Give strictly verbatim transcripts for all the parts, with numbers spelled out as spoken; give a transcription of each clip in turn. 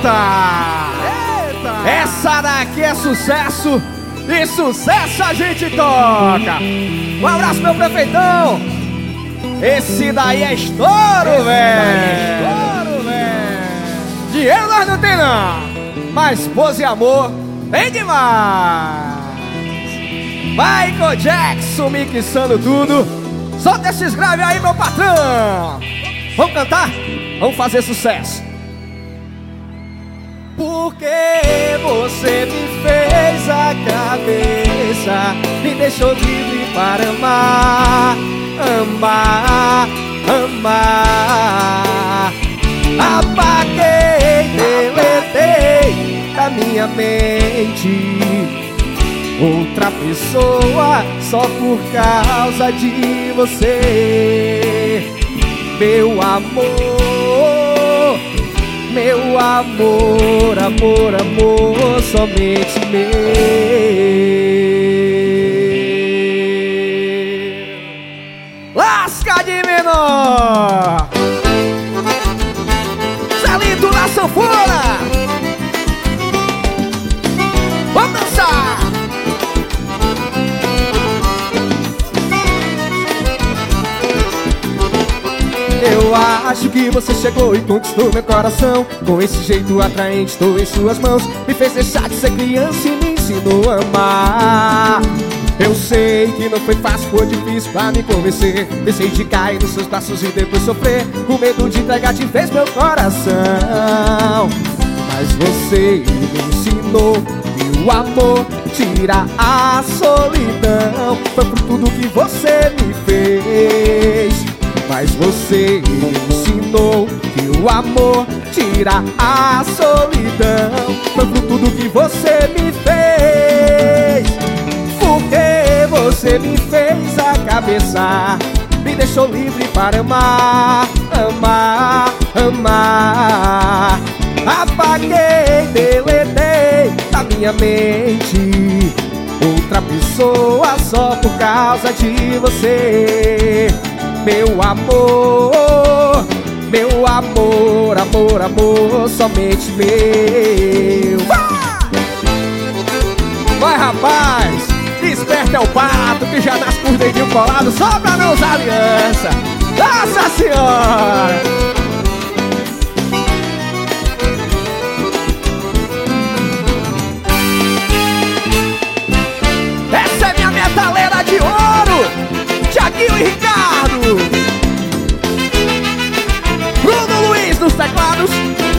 Eita! Eita! Essa daqui é sucesso e sucesso a gente toca. Um abraço, meu prefeitão. Esse daí é estouro, velho. Estouro, velho. Dinheiro nós não tem não, mas pose e amor tem demais. Michael Jackson mixando tudo. Solta esses graves aí, meu patrão. Vamos cantar? Vamos fazer sucesso. Porque você me fez a cabeça, me deixou livre para amar, amar, amar. Apaguei, deletei da minha mente outra pessoa só por causa de você. Meu amor, meu amor, amor, amor, somente meu. Lasca de menor, Celito na sanfona. Vamos dançar. Eu acho que você chegou e conquistou meu coração. Com esse jeito atraente, estou em suas mãos. Me fez deixar de ser criança e me ensinou a amar. Eu sei que não foi fácil, foi difícil pra me convencer. Deixei de cair nos seus braços e depois sofrer. Com medo de entregar te fez meu coração. Mas você me ensinou que o amor tira a solidão. Foi por tudo que você me fez. Mas você me ensinou que o amor tira a solidão. Foi por tudo que você me fez. Porque você me fez a cabeça, me deixou livre para amar, amar, amar. Apaguei, deletei da minha mente outra pessoa só por causa de você. Meu amor, meu amor, amor, amor, somente meu. Vai, rapaz, desperta é o pato que já nasce com os dedinhos colados só pra não usar aliança. Nossa Senhora! Essa é minha metaleira de ouro, Thiaguinho e Ricardo. Bruno Luiz nos teclados,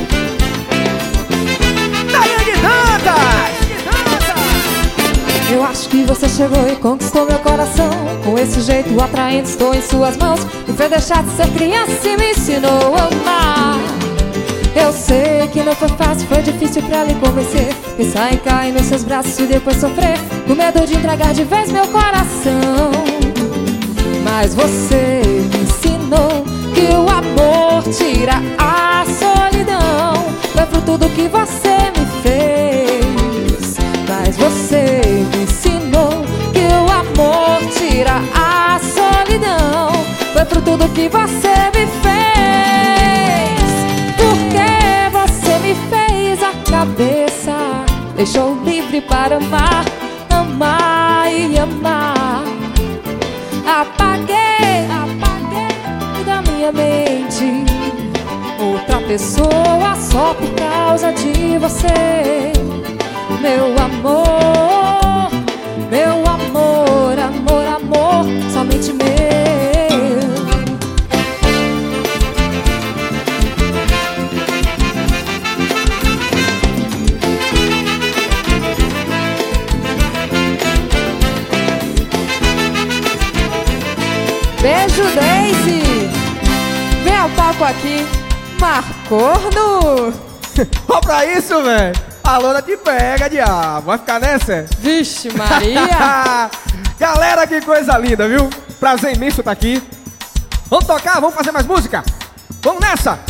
Daiane Dantas. Eu acho que você chegou e conquistou meu coração. Com esse jeito atraente estou em suas mãos. Me fez deixar de ser criança e me ensinou a amar. Eu sei que não foi fácil, foi difícil pra lhe convencer. Pensar em cair nos seus braços e depois sofrer. Com medo de entregar de vez meu coração. Mas você me ensinou que o amor tira a solidão. Foi por tudo que você me fez. Mas você me ensinou que o amor tira a solidão. Foi por tudo que você me fez. Porque você me fez a cabeça, deixou livre para amar, amar e amar. Apaguei, apaguei da minha mente outra pessoa só por causa de você. Meu amor, meu amor, amor, amor, somente meu. Beijo, Daisy. Vem ao palco aqui, Marcorno. Ó pra isso, velho. A lona te pega, diabo. Vai ficar nessa? Vixe Maria. Galera, que coisa linda, viu? Prazer imenso estar aqui. Vamos tocar? Vamos fazer mais música? Vamos nessa!